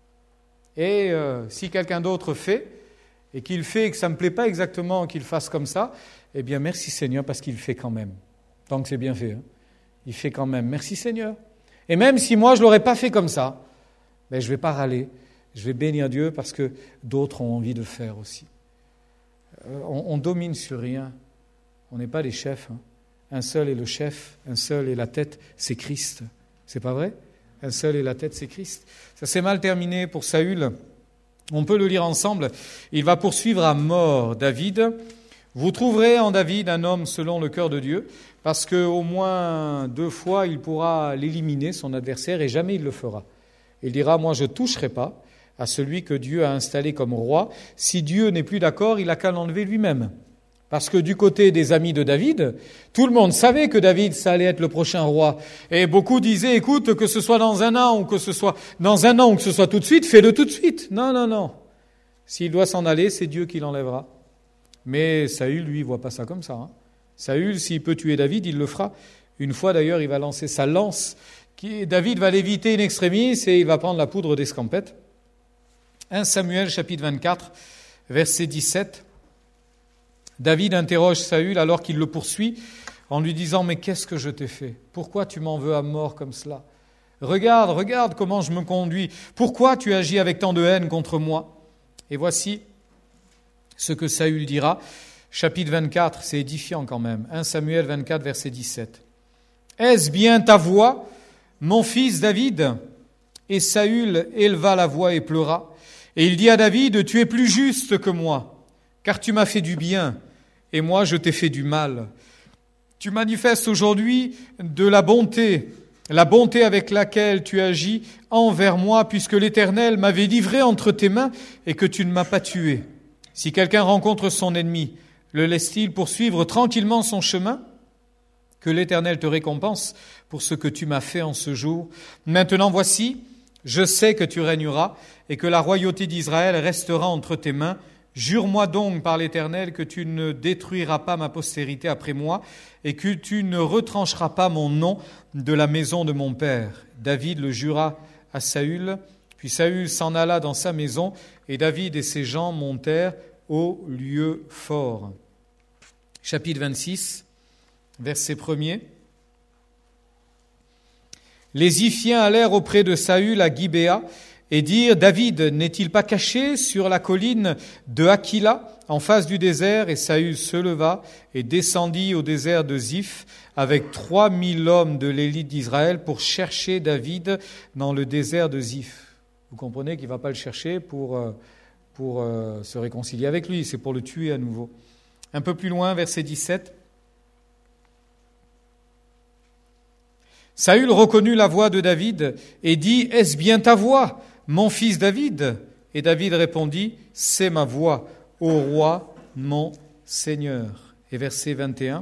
Et euh, si quelqu'un d'autre fait, et qu'il fait et que ça ne me plaît pas exactement qu'il fasse comme ça, eh bien merci Seigneur parce qu'il fait quand même. Tant que c'est bien fait. Hein. Il fait quand même. Merci Seigneur. Et même si moi je ne l'aurais pas fait comme ça, ben, je ne vais pas râler. Je vais bénir Dieu parce que d'autres ont envie de faire aussi. Euh, on, on domine sur rien. On n'est pas les chefs. Hein. Un seul est le chef, un seul est la tête, c'est Christ. C'est pas vrai ? Un seul est la tête, c'est Christ. Ça s'est mal terminé pour Saül. On peut le lire ensemble. Il va poursuivre à mort David. Vous trouverez en David un homme selon le cœur de Dieu, parce qu'au moins deux fois, il pourra l'éliminer, son adversaire, et jamais il le fera. Il dira, moi je ne toucherai pas à celui que Dieu a installé comme roi. Si Dieu n'est plus d'accord, il n'a qu'à l'enlever lui-même. Parce que du côté des amis de David, tout le monde savait que David, ça allait être le prochain roi. Et beaucoup disaient, écoute, que ce soit dans un an, ou que ce soit dans un an, ou que ce soit tout de suite, fais-le tout de suite. Non, non, non. S'il doit s'en aller, c'est Dieu qui l'enlèvera. Mais Saül, lui, il voit pas ça comme ça. Hein. Saül, s'il peut tuer David, il le fera. Une fois, d'ailleurs, il va lancer sa lance. Qui, David va l'éviter in extremis et il va prendre la poudre d'escampette. premier Samuel, chapitre vingt-quatre, verset dix-sept. David interroge Saül alors qu'il le poursuit en lui disant « Mais qu'est-ce que je t'ai fait ? Pourquoi tu m'en veux à mort comme cela ? Regarde, regarde comment je me conduis. Pourquoi tu agis avec tant de haine contre moi ?» Et voici ce que Saül dira. Chapitre vingt-quatre, c'est édifiant quand même. premier Samuel vingt-quatre, verset dix-sept. « Est-ce bien ta voix, mon fils David ?» Et Saül éleva la voix et pleura. Et il dit à David, « Tu es plus juste que moi, car tu m'as fait du bien, et moi je t'ai fait du mal. Tu manifestes aujourd'hui de la bonté, la bonté avec laquelle tu agis envers moi, puisque l'Éternel m'avait livré entre tes mains et que tu ne m'as pas tué. Si quelqu'un rencontre son ennemi, le laisse-t-il poursuivre tranquillement son chemin ? Que l'Éternel te récompense pour ce que tu m'as fait en ce jour. Maintenant voici, je sais que tu régneras et que la royauté d'Israël restera entre tes mains. Jure-moi donc par l'Éternel que tu ne détruiras pas ma postérité après moi et que tu ne retrancheras pas mon nom de la maison de mon père. » David le jura à Saül. Puis Saül s'en alla dans sa maison et David et ses gens montèrent au lieu fort. Chapitre vingt-six, verset premier. Les Iphiens allèrent auprès de Saül à Gibéa et dirent, David n'est-il pas caché sur la colline de Aquila, en face du désert? Et Saül se leva et descendit au désert de Ziph avec trois mille hommes de l'élite d'Israël pour chercher David dans le désert de Ziph. Vous comprenez qu'il ne va pas le chercher pour, pour euh, se réconcilier avec lui, c'est pour le tuer à nouveau. Un peu plus loin, verset dix-sept. Saül reconnut la voix de David et dit « Est-ce bien ta voix, mon fils David ?» Et David répondit « C'est ma voix, ô roi, mon Seigneur. » Et verset vingt et un.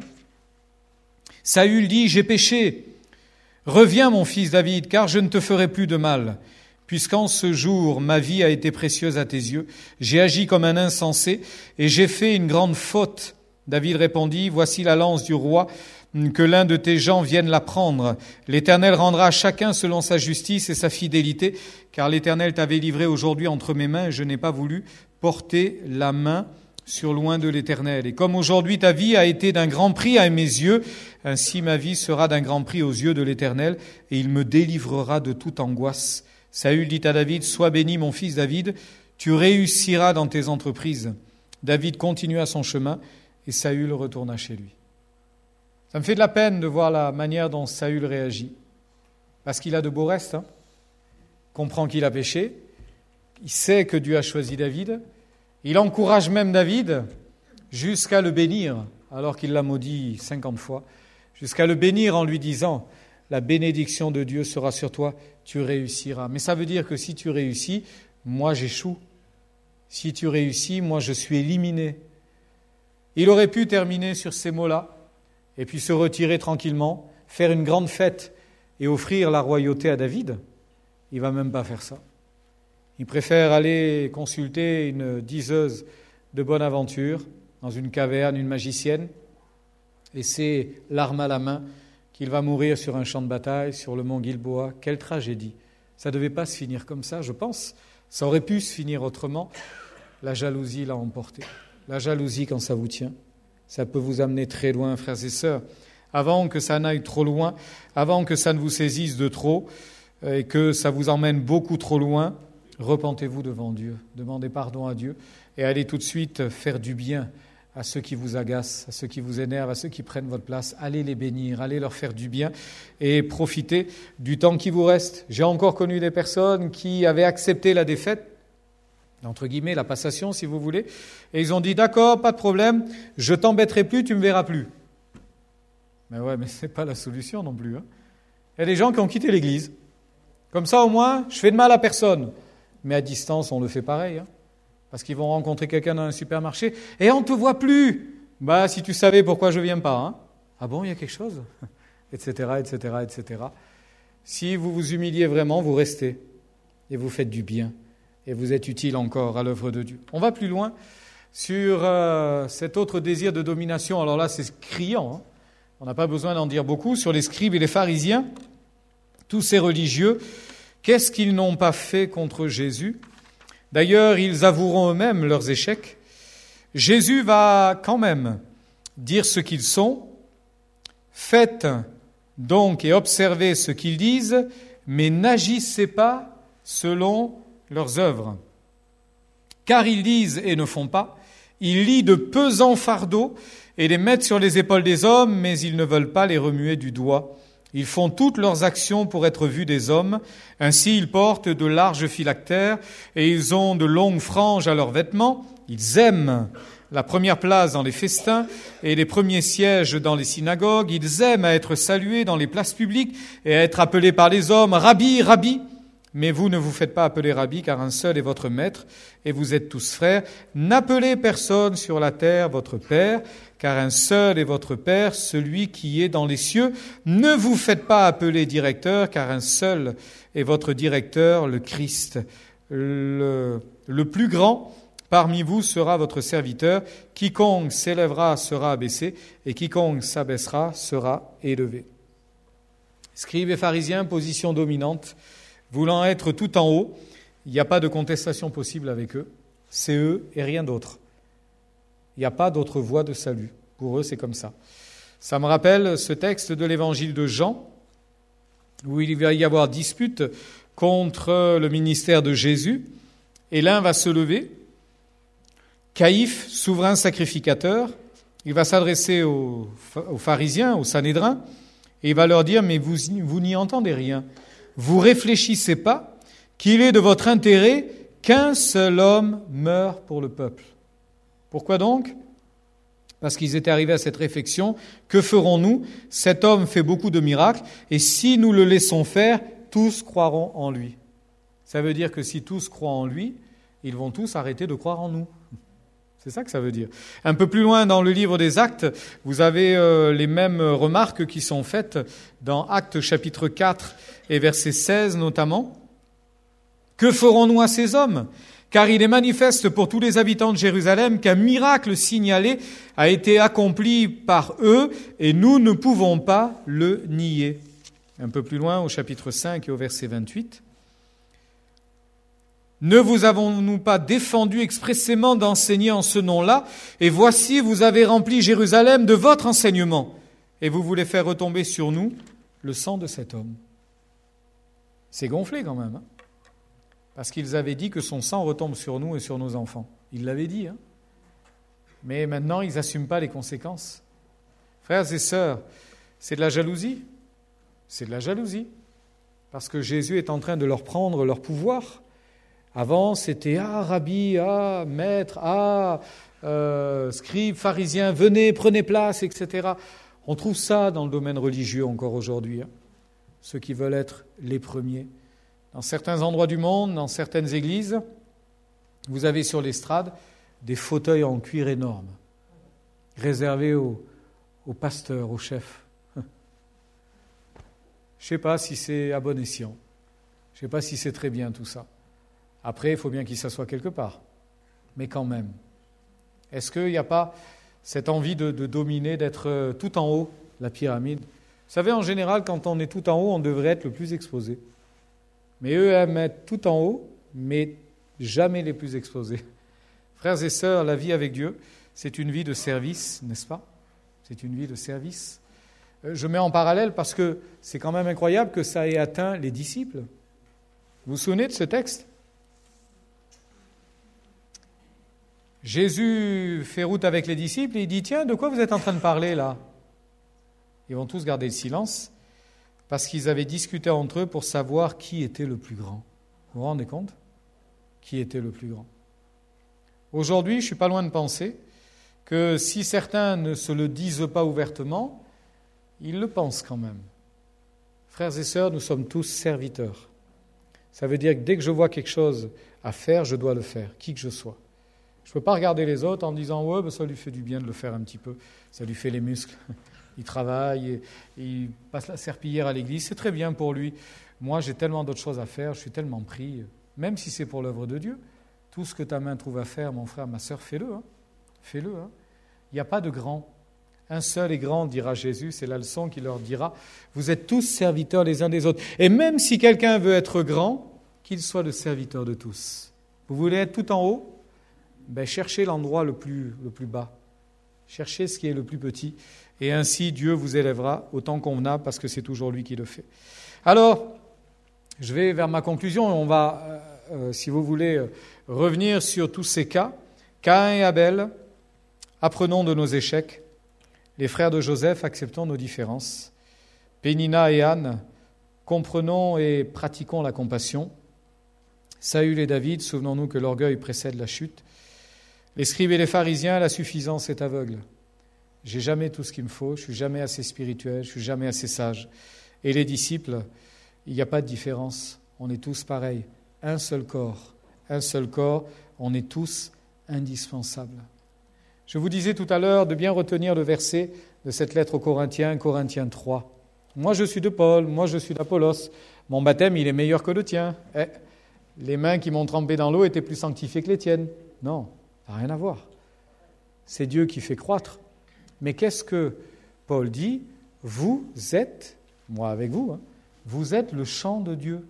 Saül dit « J'ai péché. Reviens, mon fils David, car je ne te ferai plus de mal. Puisqu'en ce jour, ma vie a été précieuse à tes yeux, j'ai agi comme un insensé et j'ai fait une grande faute. » David répondit « Voici la lance du roi, que l'un de tes gens vienne la prendre. L'Éternel rendra à chacun selon sa justice et sa fidélité, car l'Éternel t'avait livré aujourd'hui entre mes mains et je n'ai pas voulu porter la main sur loin de l'Éternel. Et comme aujourd'hui ta vie a été d'un grand prix à mes yeux, ainsi ma vie sera d'un grand prix aux yeux de l'Éternel, et il me délivrera de toute angoisse. » Saül dit à David, « Sois béni, mon fils David, tu réussiras dans tes entreprises. » David continua son chemin, et Saül retourna chez lui. Ça me fait de la peine de voir la manière dont Saül réagit, parce qu'il a de beaux restes, hein. Il comprend qu'il a péché, il sait que Dieu a choisi David, il encourage même David jusqu'à le bénir, alors qu'il l'a maudit cinquante fois, jusqu'à le bénir en lui disant « La bénédiction de Dieu sera sur toi, tu réussiras. » Mais ça veut dire que si tu réussis, moi j'échoue. Si tu réussis, moi je suis éliminé. Il aurait pu terminer sur ces mots-là, et puis se retirer tranquillement, faire une grande fête et offrir la royauté à David. Il ne va même pas faire ça. Il préfère aller consulter une diseuse de bonne aventure dans une caverne, une magicienne, et c'est l'arme à la main qu'il va mourir sur un champ de bataille, sur le mont Gilboa. Quelle tragédie. Ça ne devait pas se finir comme ça, je pense. Ça aurait pu se finir autrement. La jalousie l'a emporté. La jalousie, quand ça vous tient, ça peut vous amener très loin, frères et sœurs. Avant que ça n'aille trop loin, avant que ça ne vous saisisse de trop et que ça vous emmène beaucoup trop loin, repentez-vous devant Dieu, demandez pardon à Dieu et allez tout de suite faire du bien à ceux qui vous agacent, à ceux qui vous énervent, à ceux qui prennent votre place. Allez les bénir, allez leur faire du bien et profitez du temps qui vous reste. J'ai encore connu des personnes qui avaient accepté la défaite, entre guillemets, la passation, si vous voulez, et ils ont dit, d'accord, pas de problème, je t'embêterai plus, tu me verras plus. Mais ouais, mais c'est pas la solution non plus, hein. Il y a des gens qui ont quitté l'Église. Comme ça, au moins, je fais de mal à personne. Mais à distance, on le fait pareil, hein. Parce qu'ils vont rencontrer quelqu'un dans un supermarché, et on ne te voit plus. Bah, si tu savais pourquoi je viens pas, hein. Ah bon, il y a quelque chose, etc., et cetera, et cetera. Si vous vous humiliez vraiment, vous restez, et vous faites du bien. Et vous êtes utile encore à l'œuvre de Dieu. On va plus loin sur euh, cet autre désir de domination. Alors là, c'est criant, hein. On n'a pas besoin d'en dire beaucoup. Sur les scribes et les pharisiens, tous ces religieux, qu'est-ce qu'ils n'ont pas fait contre Jésus ? D'ailleurs, ils avoueront eux-mêmes leurs échecs. Jésus va quand même dire ce qu'ils sont. Faites donc et observez ce qu'ils disent, mais n'agissez pas selon leurs œuvres. Car ils disent et ne font pas, ils lient de pesants fardeaux et les mettent sur les épaules des hommes, mais ils ne veulent pas les remuer du doigt. Ils font toutes leurs actions pour être vus des hommes. Ainsi, ils portent de larges phylactères et ils ont de longues franges à leurs vêtements. Ils aiment la première place dans les festins et les premiers sièges dans les synagogues. Ils aiment à être salués dans les places publiques et à être appelés par les hommes « Rabbi, Rabbi ». Mais vous ne vous faites pas appeler Rabbi, car un seul est votre maître, et vous êtes tous frères. N'appelez personne sur la terre votre Père, car un seul est votre Père, celui qui est dans les cieux. Ne vous faites pas appeler directeur, car un seul est votre directeur, le Christ. Le, le plus grand parmi vous sera votre serviteur. Quiconque s'élèvera sera abaissé, et quiconque s'abaissera sera élevé. Scribes et pharisiens, position dominante. Voulant être tout en haut, il n'y a pas de contestation possible avec eux. C'est eux et rien d'autre. Il n'y a pas d'autre voie de salut. Pour eux, c'est comme ça. Ça me rappelle ce texte de l'évangile de Jean, où il va y avoir dispute contre le ministère de Jésus, et l'un va se lever. Caïphe, souverain sacrificateur, il va s'adresser aux, aux pharisiens, aux Sanhédrins, et il va leur dire « Mais vous, vous n'y entendez rien. Vous réfléchissez pas qu'il est de votre intérêt qu'un seul homme meure pour le peuple. Pourquoi donc ? Parce qu'ils étaient arrivés à cette réflexion, que ferons-nous ? Cet homme fait beaucoup de miracles, et si nous le laissons faire, tous croiront en lui. Ça veut dire que si tous croient en lui, ils vont tous arrêter de croire en nous. C'est ça que ça veut dire. Un peu plus loin dans le livre des Actes, vous avez euh, les mêmes remarques qui sont faites dans Actes chapitre quatre et verset seize notamment. « Que ferons-nous à ces hommes ? Car il est manifeste pour tous les habitants de Jérusalem qu'un miracle signalé a été accompli par eux et nous ne pouvons pas le nier. » Un peu plus loin au chapitre cinq et au verset vingt-huit. Ne vous avons-nous pas défendu expressément d'enseigner en ce nom-là ? Et voici, vous avez rempli Jérusalem de votre enseignement. Et vous voulez faire retomber sur nous le sang de cet homme. C'est gonflé quand même, hein ? Parce qu'ils avaient dit que son sang retombe sur nous et sur nos enfants. Ils l'avaient dit, hein ? Mais maintenant, ils n'assument pas les conséquences. Frères et sœurs, c'est de la jalousie. C'est de la jalousie. Parce que Jésus est en train de leur prendre leur pouvoir. Avant, c'était « Ah, rabbi, ah, maître, ah, euh, scribe, pharisien, venez, prenez place, et cetera » On trouve ça dans le domaine religieux encore aujourd'hui. Hein. Ceux qui veulent être les premiers. Dans certains endroits du monde, dans certaines églises, vous avez sur l'estrade des fauteuils en cuir énormes, réservés aux, aux pasteurs, aux chefs. Je ne sais pas si c'est à bon escient. Je ne sais pas si c'est très bien tout ça. Après, il faut bien qu'il s'assoie quelque part. Mais quand même, est-ce qu'il n'y a pas cette envie de, de dominer, d'être tout en haut, la pyramide ? Vous savez, en général, quand on est tout en haut, on devrait être le plus exposé. Mais eux aiment être tout en haut, mais jamais les plus exposés. Frères et sœurs, la vie avec Dieu, c'est une vie de service, n'est-ce pas ? C'est une vie de service. Je mets en parallèle parce que c'est quand même incroyable que ça ait atteint les disciples. Vous vous souvenez de ce texte ? Jésus fait route avec les disciples et il dit « Tiens, de quoi vous êtes en train de parler là ?» Ils vont tous garder le silence parce qu'ils avaient discuté entre eux pour savoir qui était le plus grand. Vous vous rendez compte ? Qui était le plus grand ? Aujourd'hui, je ne suis pas loin de penser que si certains ne se le disent pas ouvertement, ils le pensent quand même. Frères et sœurs, nous sommes tous serviteurs. Ça veut dire que dès que je vois quelque chose à faire, je dois le faire, qui que je sois. Je ne peux pas regarder les autres en disant « Ouais, ben ça lui fait du bien de le faire un petit peu. Ça lui fait les muscles. Il travaille, et, et il passe la serpillière à l'église. C'est très bien pour lui. Moi, j'ai tellement d'autres choses à faire. Je suis tellement pris. Même si c'est pour l'œuvre de Dieu. Tout ce que ta main trouve à faire, mon frère, ma sœur, fais-le. Hein. Fais-le. Hein. Il n'y a pas de grand. Un seul est grand, dira Jésus. C'est la leçon qu'il leur dira. Vous êtes tous serviteurs les uns des autres. Et même si quelqu'un veut être grand, qu'il soit le serviteur de tous. Vous voulez être tout en haut ? Ben, cherchez l'endroit le plus, le plus bas. Cherchez ce qui est le plus petit. Et ainsi, Dieu vous élèvera au temps convenable parce que c'est toujours lui qui le fait. Alors, je vais vers ma conclusion. On va, euh, euh, si vous voulez, euh, revenir sur tous ces cas. Caïn et Abel, apprenons de nos échecs. Les frères de Joseph, acceptons nos différences. Pénina et Anne, comprenons et pratiquons la compassion. Saül et David, souvenons-nous que l'orgueil précède la chute. Les scribes et les pharisiens, la suffisance est aveugle. J'ai jamais tout ce qu'il me faut, je suis jamais assez spirituel, je suis jamais assez sage. Et les disciples, il n'y a pas de différence, on est tous pareils. Un seul corps, un seul corps, on est tous indispensables. Je vous disais tout à l'heure de bien retenir le verset de cette lettre aux Corinthiens, Corinthiens trois. Moi je suis de Paul, moi je suis d'Apollos, mon baptême il est meilleur que le tien. Eh, les mains qui m'ont trempé dans l'eau étaient plus sanctifiées que les tiennes. Non. Ça n'a rien à voir. C'est Dieu qui fait croître. Mais qu'est-ce que Paul dit ? Vous êtes, moi avec vous, hein, vous êtes le champ de Dieu.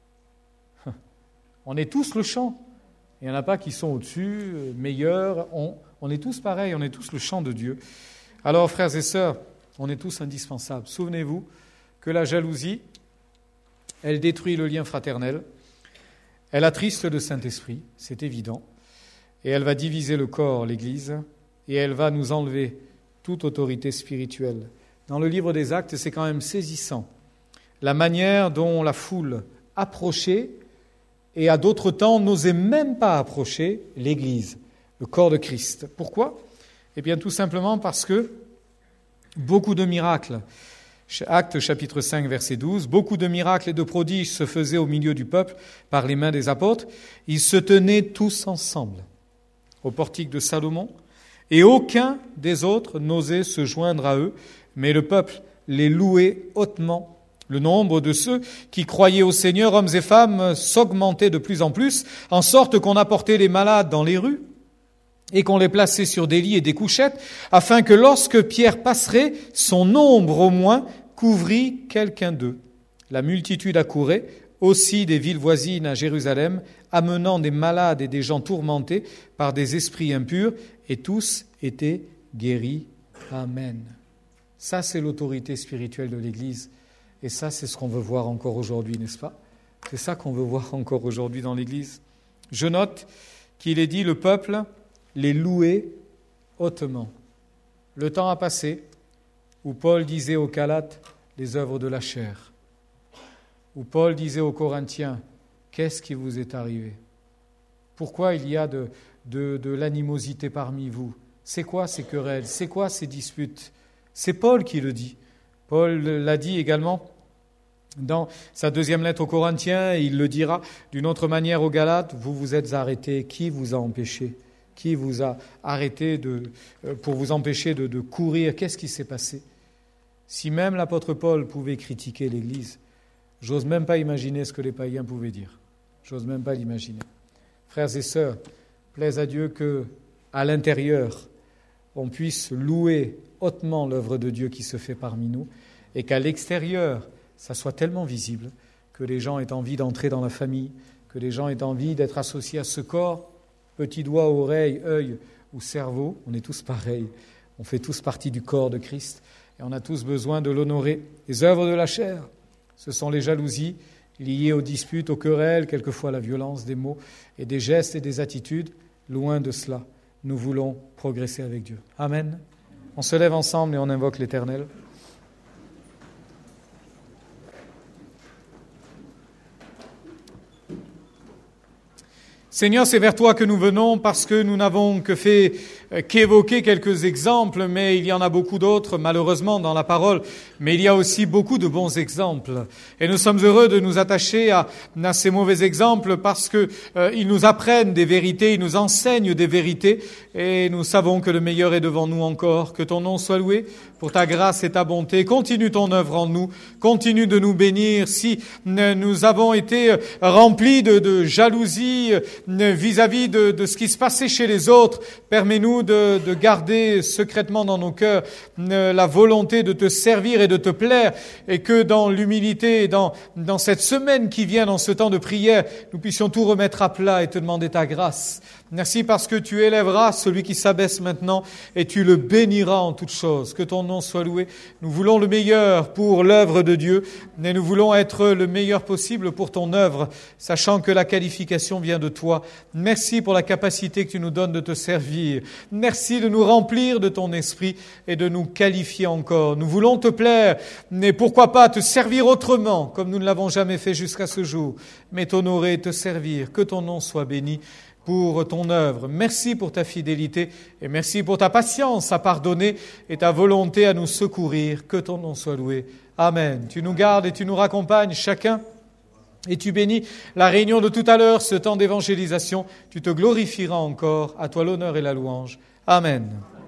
On est tous le champ. Il n'y en a pas qui sont au-dessus, meilleurs. On, on est tous pareils, on est tous le champ de Dieu. Alors, frères et sœurs, on est tous indispensables. Souvenez-vous que la jalousie, elle détruit le lien fraternel. Elle attriste le Saint-Esprit, c'est évident. Et elle va diviser le corps, l'Église, et elle va nous enlever toute autorité spirituelle. Dans le livre des Actes, c'est quand même saisissant. La manière dont la foule approchait et à d'autres temps n'osaient même pas approcher l'Église, le corps de Christ. Pourquoi ? Eh bien tout simplement parce que beaucoup de miracles, Actes chapitre cinq verset douze, beaucoup de miracles et de prodiges se faisaient au milieu du peuple par les mains des apôtres. Ils se tenaient tous ensemble au portique de Salomon et aucun des autres n'osait se joindre à eux, mais le peuple les louait hautement. Le nombre de ceux qui croyaient au Seigneur, hommes et femmes, s'augmentait de plus en plus, en sorte qu'on apportait les malades dans les rues et qu'on les plaçait sur des lits et des couchettes, afin que lorsque Pierre passerait, son ombre au moins couvrit quelqu'un d'eux. La multitude accourait aussi des villes voisines à Jérusalem, amenant des malades et des gens tourmentés par des esprits impurs, et tous étaient guéris. Amen. Ça, c'est l'autorité spirituelle de l'Église. Et ça, c'est ce qu'on veut voir encore aujourd'hui, n'est-ce pas ? C'est ça qu'on veut voir encore aujourd'hui dans l'Église. Je note qu'il est dit, le peuple les louait hautement. Le temps a passé où Paul disait aux Galates les œuvres de la chair, où Paul disait aux Corinthiens, qu'est-ce qui vous est arrivé ? Pourquoi il y a de, de, de l'animosité parmi vous ? C'est quoi ces querelles ? C'est quoi ces disputes ? C'est Paul qui le dit. Paul l'a dit également dans sa deuxième lettre aux Corinthiens, et il le dira d'une autre manière aux Galates, vous vous êtes arrêtés, qui vous a empêché ? Qui vous a arrêté de, pour vous empêcher de, de courir ? Qu'est-ce qui s'est passé ? Si même l'apôtre Paul pouvait critiquer l'Église, j'ose même pas imaginer ce que les païens pouvaient dire. J'ose même pas l'imaginer. Frères et sœurs, plaise à Dieu que, à l'intérieur, on puisse louer hautement l'œuvre de Dieu qui se fait parmi nous, et qu'à l'extérieur, ça soit tellement visible que les gens aient envie d'entrer dans la famille, que les gens aient envie d'être associés à ce corps. Petit doigt, oreille, œil ou cerveau, on est tous pareils. On fait tous partie du corps de Christ et on a tous besoin de l'honorer. Les œuvres de la chair, ce sont les jalousies liées aux disputes, aux querelles, quelquefois à la violence des mots et des gestes et des attitudes. Loin de cela, nous voulons progresser avec Dieu. Amen. On se lève ensemble et on invoque l'Éternel. Seigneur, c'est vers toi que nous venons parce que nous n'avons que fait qu'évoquer quelques exemples, mais il y en a beaucoup d'autres, malheureusement, dans la parole. Mais il y a aussi beaucoup de bons exemples. Et nous sommes heureux de nous attacher à, à ces mauvais exemples parce que euh, ils nous apprennent des vérités, ils nous enseignent des vérités. Et nous savons que le meilleur est devant nous encore. Que ton nom soit loué pour ta grâce et ta bonté. Continue ton œuvre en nous. Continue de nous bénir. Si nous avons été remplis de, de jalousie, vis-à-vis de, de ce qui se passait chez les autres, permets-nous de, de garder secrètement dans nos cœurs la volonté de te servir et de te plaire, et que dans l'humilité, dans, dans cette semaine qui vient, dans ce temps de prière, nous puissions tout remettre à plat et te demander ta grâce. Merci parce que tu élèveras celui qui s'abaisse maintenant et tu le béniras en toutes choses. Que ton nom soit loué. Nous voulons le meilleur pour l'œuvre de Dieu, mais nous voulons être le meilleur possible pour ton œuvre, sachant que la qualification vient de toi. Merci pour la capacité que tu nous donnes de te servir. Merci de nous remplir de ton esprit et de nous qualifier encore. Nous voulons te plaire, mais pourquoi pas te servir autrement, comme nous ne l'avons jamais fait jusqu'à ce jour, mais t'honorer et te servir. Que ton nom soit béni pour ton œuvre. Merci pour ta fidélité et merci pour ta patience à pardonner et ta volonté à nous secourir. Que ton nom soit loué. Amen. Tu nous gardes et tu nous raccompagnes chacun. Et tu bénis la réunion de tout à l'heure, ce temps d'évangélisation. Tu te glorifieras encore. À toi l'honneur et la louange. Amen.